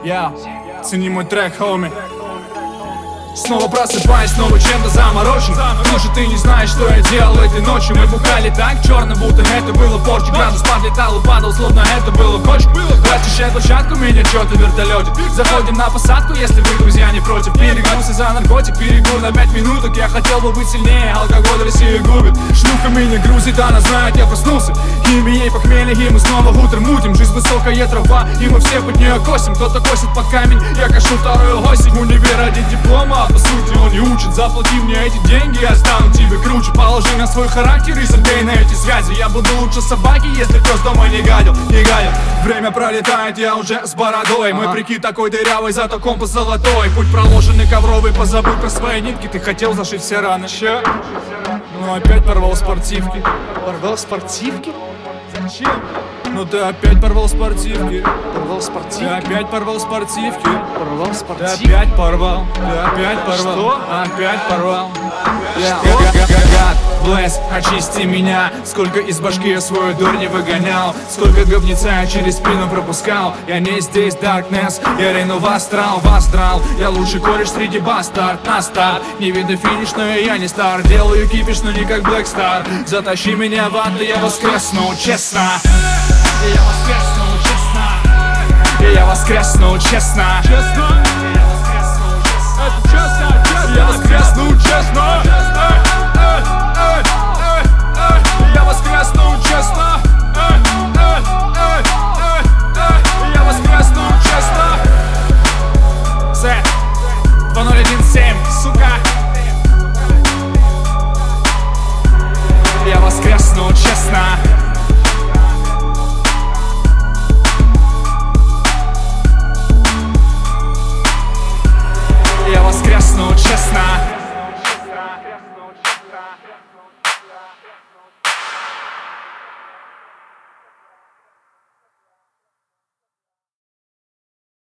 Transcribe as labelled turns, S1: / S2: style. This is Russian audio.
S1: Я, цени мой трек, хоми. Снова просыпаюсь, снова чем-то заморочен. Слушай, ты не знаешь, что я делал этой ночью. Мы бухали так черно, будто это было порчи. Градус подлетал и падал, словно это было кочка. Расчищай площадку, меня чё-то в вертолете. Заходим на посадку, если вы, друзья, не против. Перегрузся за наркотик, перегруз на 5 минуток. Я хотел бы быть сильнее, алкоголь Россию губит. Шлюха меня грузит, она знает, я проснулся. Химией похмелье, и мы снова утром мутим. Жизнь высокая трава, и мы все под нее косим. Кто-то косит под камень, я кашу вторую осень. В универ ради диплома, по сути он не учит. Заплати мне эти деньги, я стану тебе круче. Положи на свой характер и забей на эти связи. Я буду лучше собаки, если пес дома не гадил. Время пролетает, я уже с бородой. Мой прикид такой дырявый, зато компас золотой. Путь проложенный ковровый, позабудь про свои нитки. Ты хотел зашить все раны, ща. Ну опять порвал спортивки.
S2: Порвал спортивки?
S1: Зачем? Ну ты опять порвал спортивки.
S2: Порвал спортивки?
S1: Ты опять порвал спортивки.
S2: Порвал
S1: Ты
S2: спортивки?
S1: опять порвал. Ты опять порвал.
S2: Что?
S1: Опять порвал.
S2: Что?
S1: Блэс, очисти меня. Сколько из башки я свою дурь не выгонял. Сколько говнеца я через спину пропускал. Я не здесь, Darkness, я рину в астрал. Я лучший кореш среди бастард. На старт, не видно финиш, но я не стар. Делаю кипиш, но не как Black Star. Затащи меня в ад, и я воскресну, честно. Я воскресну, честно. Я воскресну, честно. Я воскресну, честно. Я воскресну, честно. Я воскресну, честно. Z 2017, сука. Я воскресну, честно. Я воскресну, честно.